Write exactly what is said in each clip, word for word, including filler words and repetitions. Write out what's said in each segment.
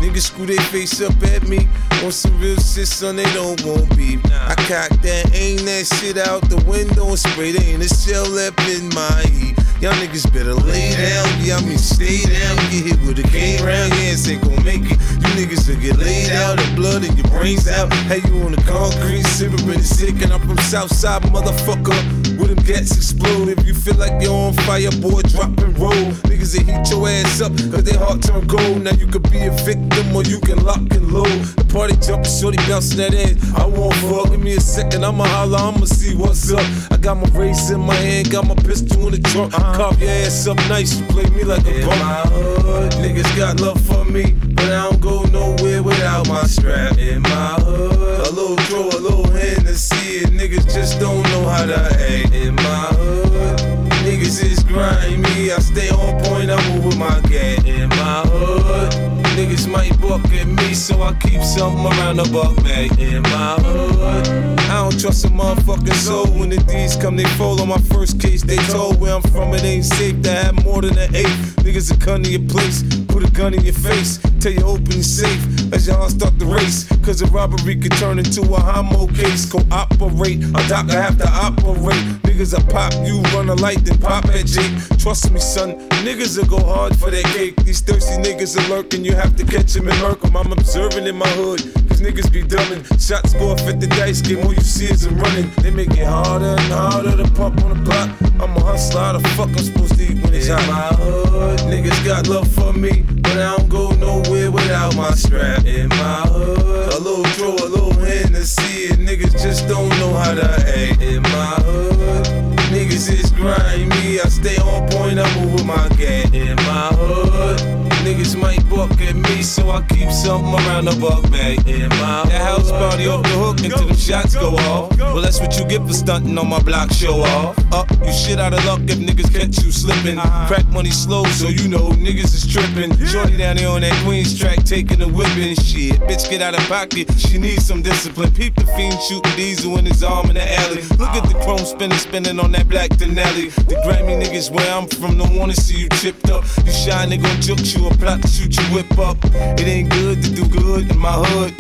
Niggas screw their face up at me. On some real shit, son, they don't want beef. I cock that, aim that shit out the window and spray. There ain't a shell left in my heat. Y'all niggas better lay down, yeah, I mean stay down. Get hit with a cane round, your ass ain't gon' make it. You niggas will get laid out, the blood in your brains out. Hey, you on the concrete, sippin' sick, and I'm from Southside, motherfucker. With them gats explode. If you feel like you're on fire, boy, drop and roll. Niggas that heat your ass up, cause they heart turn cold. Now you could be a victim or you can lock and load. The party jumpin', shorty bouncing that ass. I won't fuck, give me a second, I'ma holler, I'ma see what's up. I got my race in my hand, got my pistol in the trunk. Carve your ass up nice, you play me like a punk. In my hood, niggas got love for me, but I don't go nowhere without my strap. In my hood, a little throw, a little hand to see it. Niggas just don't know how to act. In my hood, niggas is grimy. I stay on point, I move with my gat. In my hood, niggas might buck at me, so I keep something around the buck bag. In my hood, I don't trust a motherfucking soul. When the D's come, they fall on my first case. They told where I'm from, it ain't safe to have more than an eight. Niggas will come to your place, put a gun in your face, tell you open your safe as y'all start the race. Cause a robbery could turn into a homo case. Cooperate, a doctor have to operate. Niggas will pop you, run a light, then pop at Jake. Trust me, son, niggas will go hard for that cake. These thirsty niggas are lurking, you have to catch them and murk them. I'm observing in my hood, cause niggas be dumbing. Shots go off at the dice game, all you see is them running. They make it harder and harder to pump on the block. I'm a hustler, how the fuck I'm supposed to eat when it's hot? In my hood, niggas got love for me, but I don't go nowhere without my strap. In my hood, a little throw, a little hand to see it. Niggas just don't know how to act. In my hood, niggas is grimy. I stay on point, I move with my gat. In my hood, niggas might buck at me, so I keep something around the buck bag. In my hood, that house party off the hook until them shots go off. Well, that's what you get for stunting on my block, show off. Up, you shit out of luck if niggas catch you slipping. Crack money slow, so you know niggas is tripping. Shorty down there on that Queens track, taking the whipping. Shit, bitch, get out of pocket, she needs some discipline. Peep the fiend shooting diesel in his arm in the alley. Look at the chrome spinning, spinning on that black Denali. The Grammy niggas where I'm from don't wanna see you chipped up. You shy nigga gon' juke you or plot to shoot your whip up. It ain't good to do good in my hood.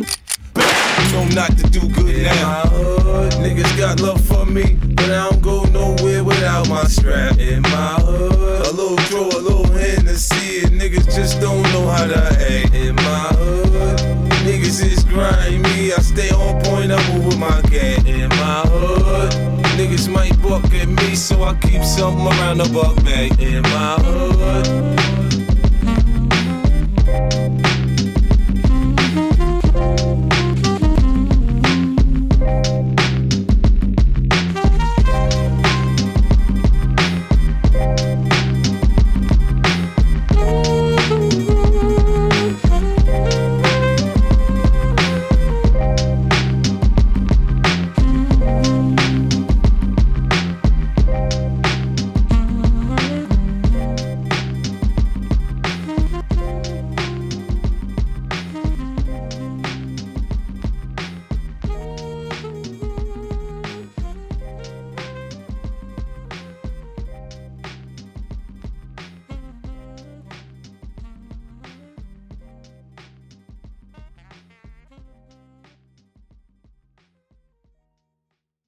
You know not to do good in now. In my hood, niggas got love for me, but I don't go nowhere without my strap. In my hood, a little throw, a little hand to see it. Niggas just don't know how to act. In my hood, niggas is grimy. I stay on point, I move with my gat. In my hood, niggas might buck at me, so I keep something around the buck bag. In my hood.